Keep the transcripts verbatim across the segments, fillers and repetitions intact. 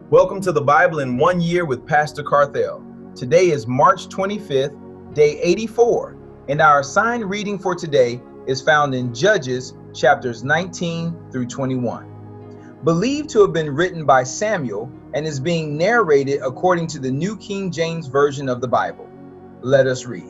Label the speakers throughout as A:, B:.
A: Welcome to the Bible in One Year with Pastor Carthel. Today is March twenty-fifth, day eighty-four, and our assigned reading for today is found in Judges chapters nineteen through twenty-one. Believed to have been written by Samuel and is being narrated according to the New King James Version of the Bible. Let us read.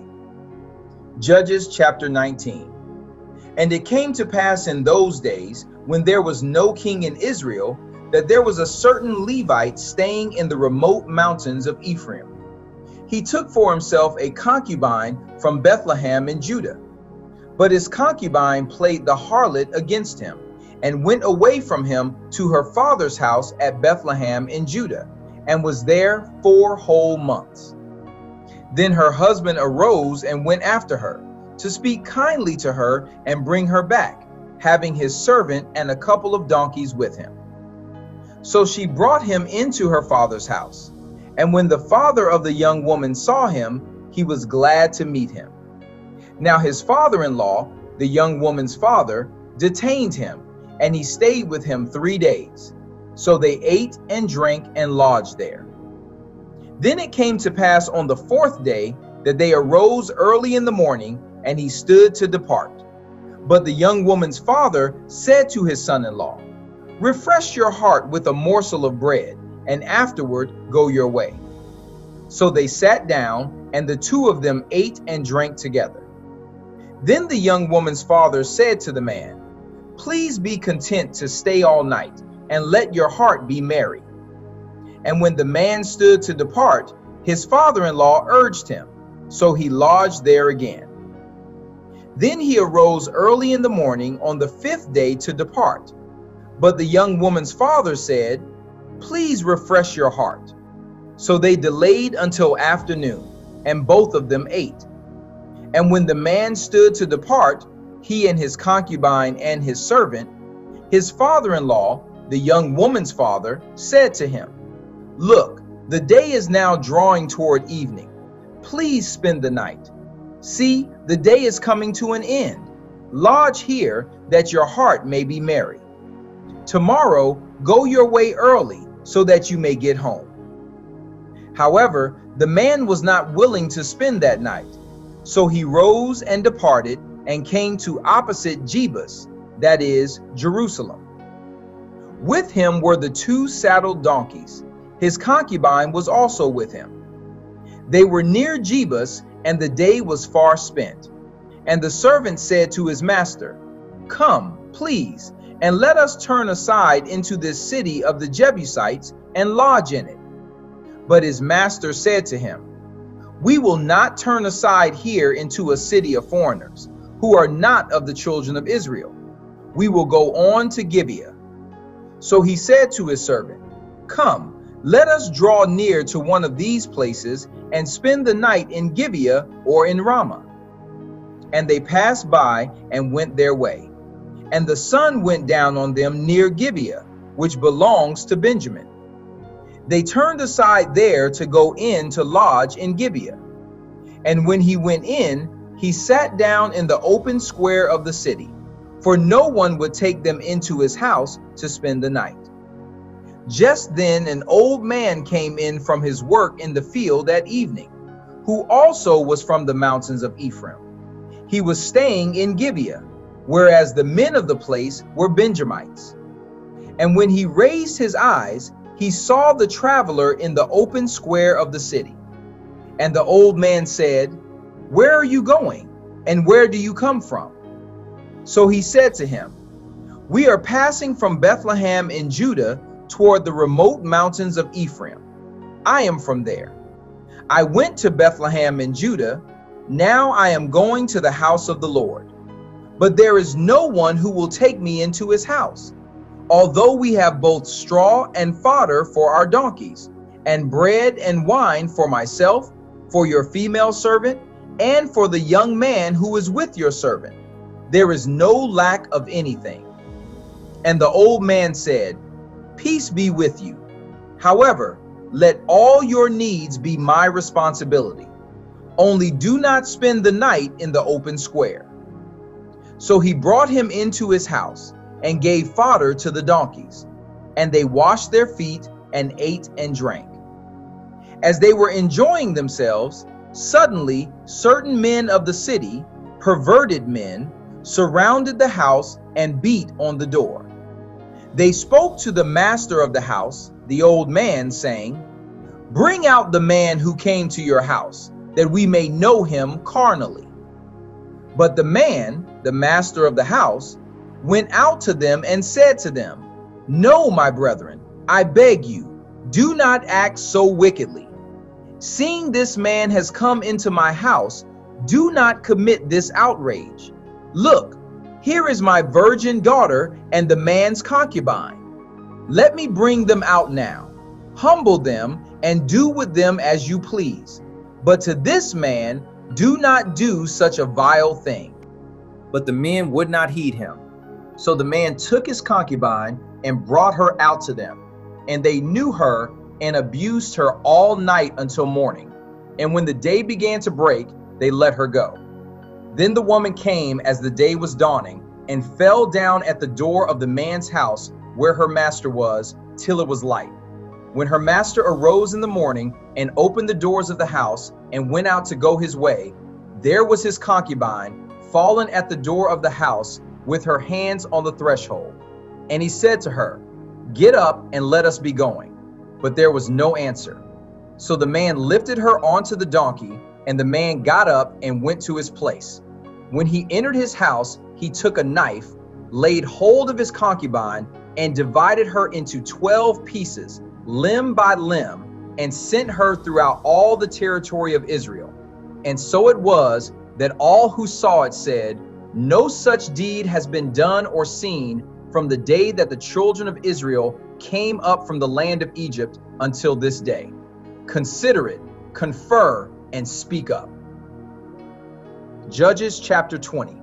A: Judges chapter nineteen. And it came to pass in those days, when there was no king in Israel, that there was a certain Levite staying in the remote mountains of Ephraim. He took for himself a concubine from Bethlehem in Judah. But his concubine played the harlot against him, and went away from him to her father's house at Bethlehem in Judah, and was there four whole months. Then her husband arose and went after her, to speak kindly to her and bring her back, having his servant and a couple of donkeys with him. So she brought him into her father's house. And when the father of the young woman saw him, he was glad to meet him. Now his father-in-law, the young woman's father, detained him, and he stayed with him three days. So they ate and drank and lodged there. Then it came to pass on the fourth day that they arose early in the morning, and he stood to depart. But the young woman's father said to his son-in-law, "Refresh your heart with a morsel of bread, and afterward go your way." So they sat down, and the two of them ate and drank together. Then the young woman's father said to the man, "Please be content to stay all night, and let your heart be merry." And when the man stood to depart, his father-in-law urged him, so he lodged there again. Then he arose early in the morning on the fifth day to depart. But the young woman's father said, "Please refresh your heart." So they delayed until afternoon, and both of them ate. And when the man stood to depart, he and his concubine and his servant, his father-in-law, the young woman's father, said to him, "Look, the day is now drawing toward evening. Please spend the night. See, the day is coming to an end. Lodge here, that your heart may be merry. Tomorrow, go your way early, so that you may get home." However, the man was not willing to spend that night. So he rose and departed, and came to opposite Jebus, that is, Jerusalem. With him were the two saddled donkeys. His concubine was also with him. They were near Jebus, and the day was far spent. And the servant said to his master, "Come, please, and let us turn aside into this city of the Jebusites and lodge in it." But his master said to him, "We will not turn aside here into a city of foreigners, who are not of the children of Israel. We will go on to Gibeah." So he said to his servant, "Come, let us draw near to one of these places, and spend the night in Gibeah or in Ramah." And they passed by and went their way. And the sun went down on them near Gibeah, which belongs to Benjamin. They turned aside there to go in to lodge in Gibeah. And when he went in, he sat down in the open square of the city, for no one would take them into his house to spend the night. Just then an old man came in from his work in the field that evening, who also was from the mountains of Ephraim. He was staying in Gibeah, whereas the men of the place were Benjamites. And when he raised his eyes, he saw the traveler in the open square of the city. And the old man said, "Where are you going, and where do you come from?" So he said to him, "We are passing from Bethlehem in Judah toward the remote mountains of Ephraim. I am from there. I went to Bethlehem in Judah. Now I am going to the house of the Lord. But there is no one who will take me into his house, although we have both straw and fodder for our donkeys, and bread and wine for myself, for your female servant, and for the young man who is with your servant. There is no lack of anything." And the old man said, "Peace be with you. However, let all your needs be my responsibility. Only do not spend the night in the open square." So he brought him into his house, and gave fodder to the donkeys. And they washed their feet and ate and drank. As they were enjoying themselves, suddenly certain men of the city, perverted men, surrounded the house and beat on the door. They spoke to the master of the house, the old man, saying, "Bring out the man who came to your house, that we may know him carnally." But the man, the master of the house, went out to them and said to them, "No, my brethren, I beg you, do not act so wickedly. Seeing this man has come into my house, do not commit this outrage. Look, here is my virgin daughter and the man's concubine. Let me bring them out now. Humble them and do with them as you please. But to this man, do not do such a vile thing." But the men would not heed him. So the man took his concubine and brought her out to them. And they knew her and abused her all night until morning. And when the day began to break, they let her go. Then the woman came as the day was dawning and fell down at the door of the man's house where her master was till it was light. When her master arose in the morning and opened the doors of the house and went out to go his way, there was his concubine fallen at the door of the house with her hands on the threshold. And he said to her, "Get up and let us be going." But there was no answer. So the man lifted her onto the donkey, and the man got up and went to his place. When he entered his house, he took a knife, laid hold of his concubine, and divided her into twelve pieces, limb by limb, and sent her throughout all the territory of Israel. And so it was that all who saw it said, "No such deed has been done or seen from the day that the children of Israel came up from the land of Egypt until this day. Consider it, confer, and speak up." Judges chapter twenty.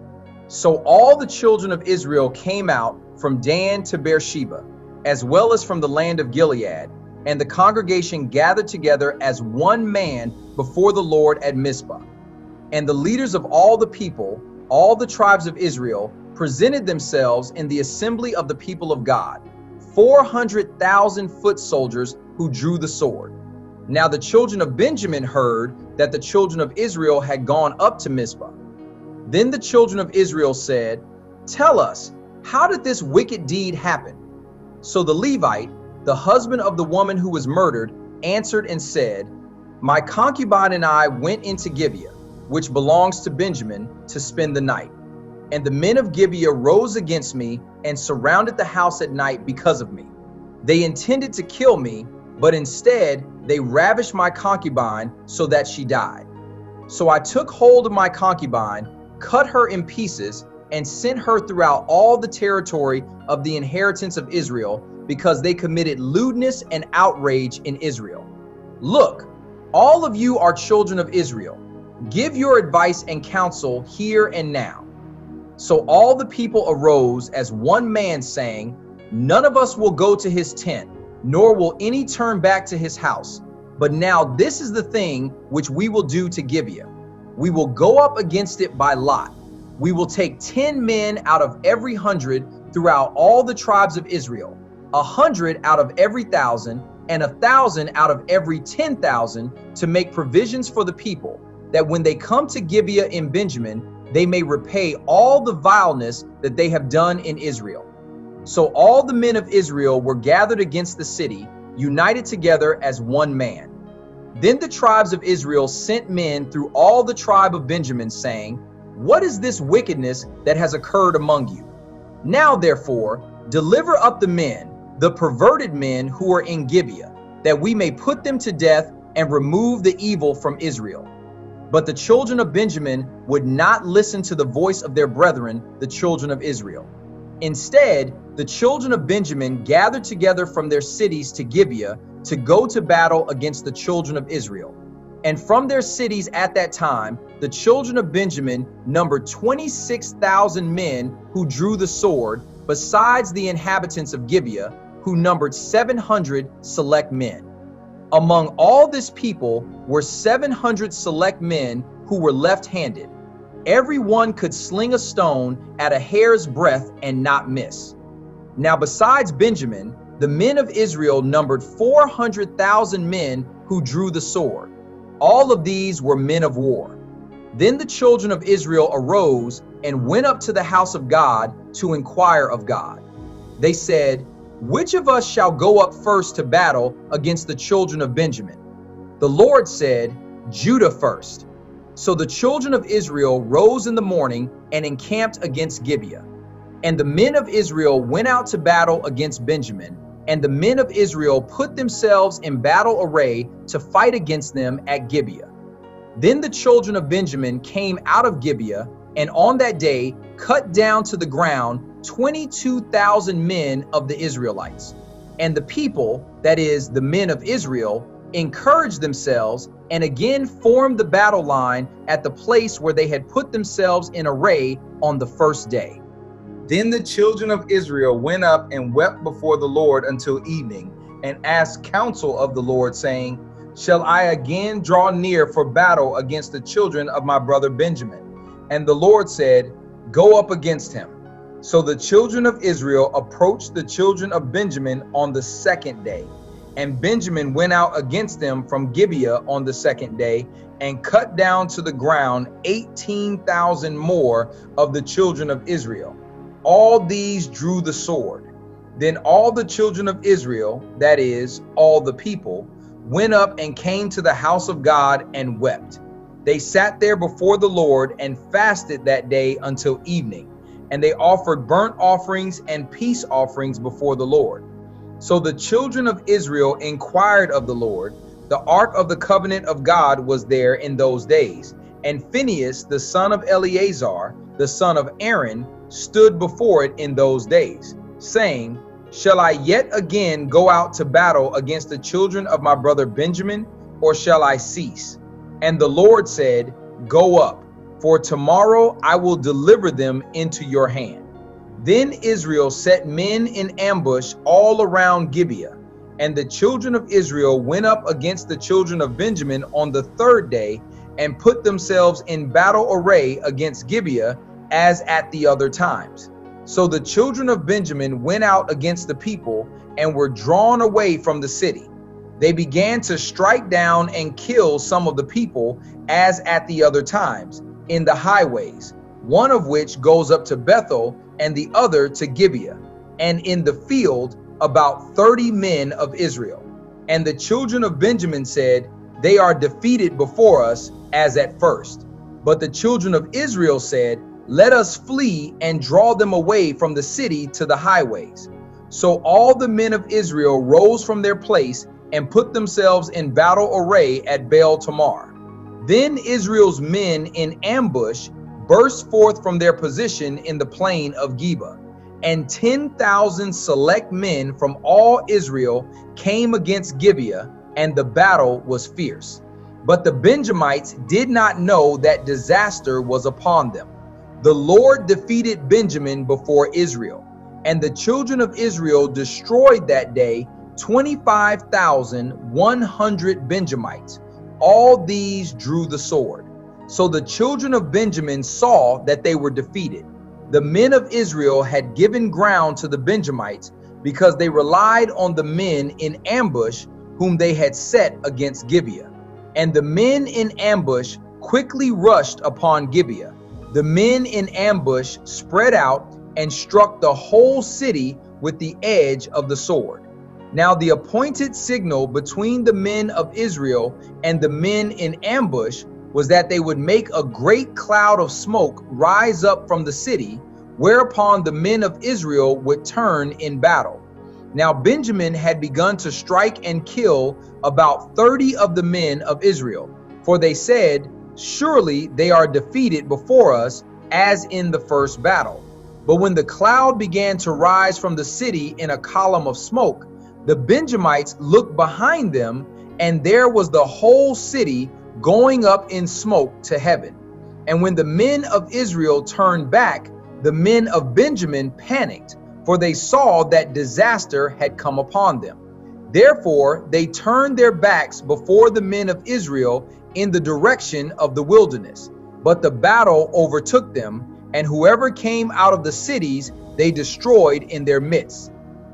A: So all the children of Israel came out from Dan to Beersheba, as well as from the land of Gilead, and the congregation gathered together as one man before the Lord at Mizpah. And the leaders of all the people, all the tribes of Israel, presented themselves in the assembly of the people of God, four hundred thousand foot soldiers who drew the sword. Now the children of Benjamin heard that the children of Israel had gone up to Mizpah. Then the children of Israel said, "Tell us, how did this wicked deed happen?" So the Levite, the husband of the woman who was murdered, answered and said, "My concubine and I went into Gibeah, which belongs to Benjamin, to spend the night. And the men of Gibeah rose against me and surrounded the house at night because of me. They intended to kill me, but instead they ravished my concubine so that she died. So I took hold of my concubine, cut her in pieces, and sent her throughout all the territory of the inheritance of Israel, because they committed lewdness and outrage in Israel. Look, all of you are children of Israel. Give your advice and counsel here and now." So all the people arose as one man, saying, "None of us will go to his tent, nor will any turn back to his house. But now this is the thing which we will do to Gibeah. We will go up against it by lot. We will take ten men out of every hundred throughout all the tribes of Israel, a hundred out of every thousand, and a thousand out of every ten thousand, to make provisions for the people, that when they come to Gibeah in Benjamin, they may repay all the vileness that they have done in Israel." So all the men of Israel were gathered against the city, united together as one man. Then the tribes of Israel sent men through all the tribe of Benjamin, saying, "What is this wickedness that has occurred among you? Now therefore, deliver up the men, the perverted men who are in Gibeah, that we may put them to death and remove the evil from Israel." But the children of Benjamin would not listen to the voice of their brethren, the children of Israel. Instead, the children of Benjamin gathered together from their cities to Gibeah to go to battle against the children of Israel. And from their cities at that time, the children of Benjamin numbered twenty-six thousand men who drew the sword, besides the inhabitants of Gibeah, who numbered seven hundred select men. Among all this people were seven hundred select men who were left-handed. Every one could sling a stone at a hair's breadth and not miss. Now besides Benjamin, The men of Israel numbered four hundred thousand men who drew the sword. All of these were men of war. Then the children of Israel arose and went up to the house of God to inquire of God. They said, "Which of us shall go up first to battle against the children of Benjamin?" The Lord said, "Judah first." So the children of Israel rose in the morning and encamped against Gibeah. And the men of Israel went out to battle against Benjamin, and the men of Israel put themselves in battle array to fight against them at Gibeah. Then the children of Benjamin came out of Gibeah, and on that day cut down to the ground twenty-two thousand men of the Israelites. And the people, that is, the men of Israel, encouraged themselves and again formed the battle line at the place where they had put themselves in array on the first day. Then the children of Israel went up and wept before the Lord until evening, and asked counsel of the Lord, saying, "Shall I again draw near for battle against the children of my brother Benjamin?" And the Lord said, "Go up against him." So the children of Israel approached the children of Benjamin on the second day. And Benjamin went out against them from Gibeah on the second day, and cut down to the ground eighteen thousand more of the children of Israel. All these drew the sword. Then all the children of Israel, that is, all the people, went up and came to the house of God and wept. They sat there before the Lord and fasted that day until evening, and they offered burnt offerings and peace offerings before the Lord. So the children of Israel inquired of the Lord. The ark of the covenant of God was there in those days, and Phinehas, the son of Eleazar, the son of Aaron, stood before it in those days, saying, "Shall I yet again go out to battle against the children of my brother Benjamin, or shall I cease?" And the Lord said, "Go up, for tomorrow I will deliver them into your hand." Then Israel set men in ambush all around Gibeah, and the children of Israel went up against the children of Benjamin on the third day, and put themselves in battle array against Gibeah as at the other times. So the children of Benjamin went out against the people and were drawn away from the city. They began to strike down and kill some of the people as at the other times in the highways, one of which goes up to Bethel and the other to Gibeah, and in the field about thirty men of Israel. And the children of Benjamin said, "They are defeated before us as at first." But the children of Israel said, "Let us flee and draw them away from the city to the highways." So all the men of Israel rose from their place and put themselves in battle array at Baal Tamar. Then Israel's men in ambush burst forth from their position in the plain of Geba, and ten thousand select men from all Israel came against Gibeah, and the battle was fierce. But the Benjamites did not know that disaster was upon them. The Lord defeated Benjamin before Israel, and the children of Israel destroyed that day twenty-five thousand one hundred Benjamites. All these drew the sword. So the children of Benjamin saw that they were defeated. The men of Israel had given ground to the Benjamites because they relied on the men in ambush whom they had set against Gibeah. And the men in ambush quickly rushed upon Gibeah. The men in ambush spread out and struck the whole city with the edge of the sword. Now the appointed signal between the men of Israel and the men in ambush was that they would make a great cloud of smoke rise up from the city, whereupon the men of Israel would turn in battle. Now Benjamin had begun to strike and kill about thirty of the men of Israel, for they said, "Surely they are defeated before us, as in the first battle." But when the cloud began to rise from the city in a column of smoke, the Benjamites looked behind them, and there was the whole city going up in smoke to heaven. And when the men of Israel turned back, the men of Benjamin panicked, for they saw that disaster had come upon them. Therefore, they turned their backs before the men of Israel in the direction of the wilderness. But the battle overtook them, and whoever came out of the cities they destroyed in their midst.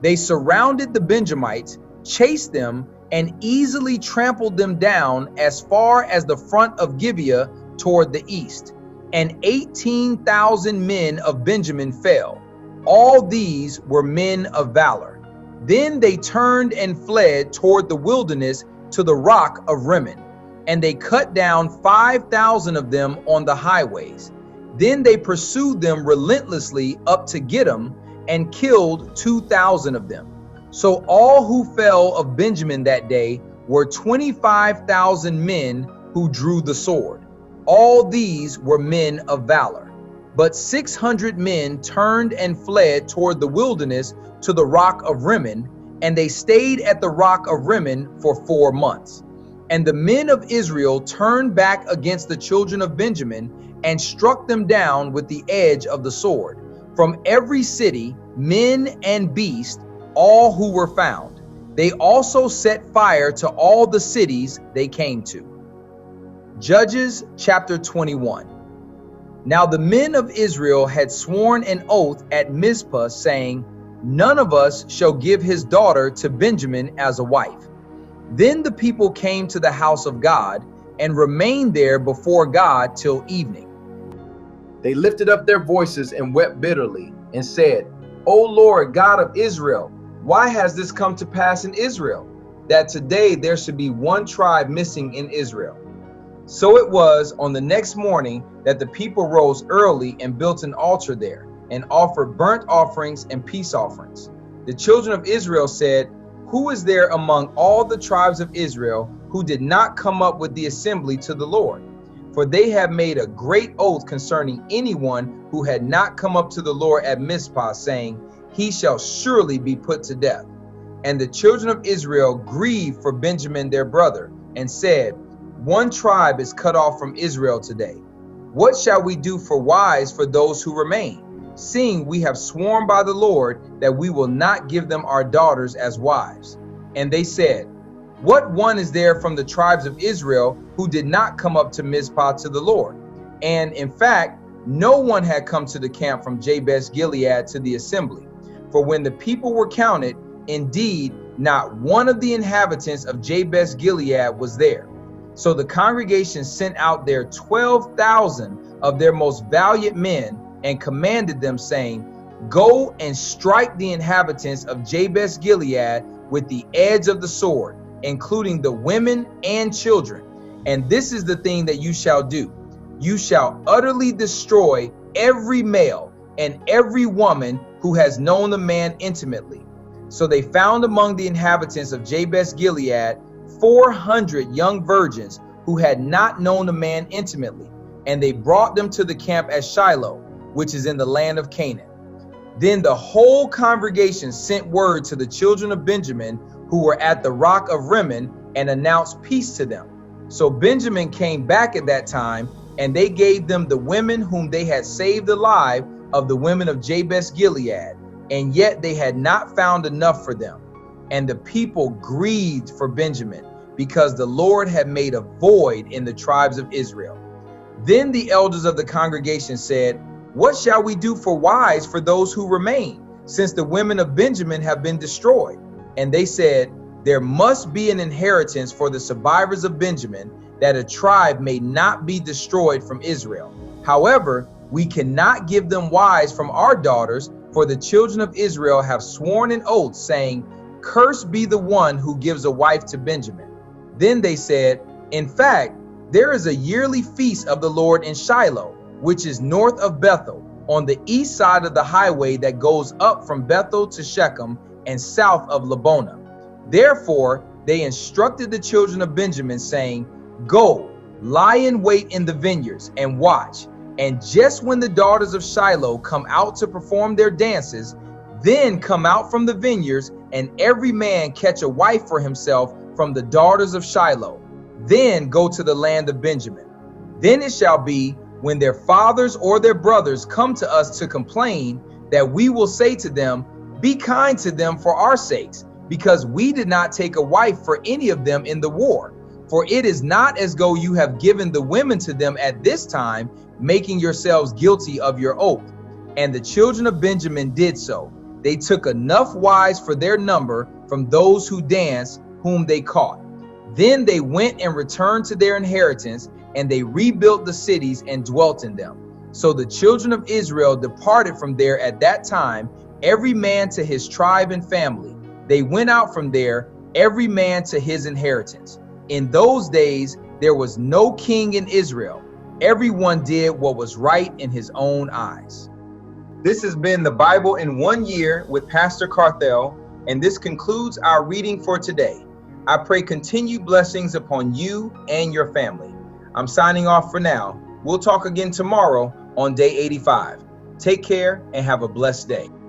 A: They surrounded the Benjamites, chased them, and easily trampled them down as far as the front of Gibeah toward the east. And eighteen thousand men of Benjamin fell. All these were men of valor. Then they turned and fled toward the wilderness to the rock of Rimmon, and they cut down five thousand of them on the highways. Then they pursued them relentlessly up to Gittim and killed two thousand of them. So all who fell of Benjamin that day were twenty-five thousand men who drew the sword. All these were men of valor. But six hundred men turned and fled toward the wilderness to the rock of Rimmon, and they stayed at the rock of Rimmon for four months. And the men of Israel turned back against the children of Benjamin and struck them down with the edge of the sword. From every city, men and beast, all who were found. They also set fire to all the cities they came to. Judges chapter twenty-one. Now the men of Israel had sworn an oath at Mizpah, saying, "None of us shall give his daughter to Benjamin as a wife." Then the people came to the house of God and remained there before God till evening. They lifted up their voices and wept bitterly and said, "O Lord God of Israel, why has this come to pass in Israel, that today there should be one tribe missing in Israel?" So it was on the next morning that the people rose early and built an altar there and offered burnt offerings and peace offerings. The children of Israel said, "Who is there among all the tribes of Israel who did not come up with the assembly to the Lord? For they have made a great oath concerning anyone who had not come up to the Lord at Mizpah, saying, he shall surely be put to death." And the children of Israel grieved for Benjamin their brother, and said, "One tribe is cut off from Israel today. What shall we do for wives for those who remain, seeing we have sworn by the Lord that we will not give them our daughters as wives?" And they said, "What one is there from the tribes of Israel who did not come up to Mizpah to the Lord?" And in fact, no one had come to the camp from Jabesh Gilead to the assembly. For when the people were counted, indeed, not one of the inhabitants of Jabesh Gilead was there. So the congregation sent out there twelve thousand of their most valiant men and commanded them, saying, "Go and strike the inhabitants of Jabesh Gilead with the edge of the sword, including the women and children. And this is the thing that you shall do. You shall utterly destroy every male and every woman who has known the man intimately." So they found among the inhabitants of Jabesh Gilead four hundred young virgins who had not known the man intimately, and they brought them to the camp at Shiloh, which is in the land of Canaan. Then the whole congregation sent word to the children of Benjamin who were at the rock of Rimmon, and announced peace to them. So Benjamin came back at that time, and they gave them the women whom they had saved alive of the women of Jabesh Gilead, and yet they had not found enough for them. And the people grieved for Benjamin, because the Lord had made a void in the tribes of Israel. Then the elders of the congregation said, "What shall we do for wives for those who remain, since the women of Benjamin have been destroyed?" And they said, "There must be an inheritance for the survivors of Benjamin, that a tribe may not be destroyed from Israel. However, we cannot give them wives from our daughters, for the children of Israel have sworn an oath, saying, 'Cursed be the one who gives a wife to Benjamin.'" Then they said, "In fact, there is a yearly feast of the Lord in Shiloh, which is north of Bethel, on the east side of the highway that goes up from Bethel to Shechem and south of Lebonah." Therefore, they instructed the children of Benjamin, saying, "Go, lie in wait in the vineyards and watch. And just when the daughters of Shiloh come out to perform their dances, then come out from the vineyards, and every man catch a wife for himself from the daughters of Shiloh. Then go to the land of Benjamin. Then it shall be, when their fathers or their brothers come to us to complain, that we will say to them, 'Be kind to them for our sakes, because we did not take a wife for any of them in the war. For it is not as though you have given the women to them at this time, making yourselves guilty of your oath.'" And the children of Benjamin did so. They took enough wives for their number from those who danced, whom they caught. Then they went and returned to their inheritance, and they rebuilt the cities and dwelt in them. So the children of Israel departed from there at that time, every man to his tribe and family. They went out from there, every man to his inheritance. In those days, there was no king in Israel. Everyone did what was right in his own eyes. This has been the Bible in one year with Pastor Carthel, and this concludes our reading for today. I pray continued blessings upon you and your family. I'm signing off for now. We'll talk again tomorrow on day eighty-five. Take care and have a blessed day.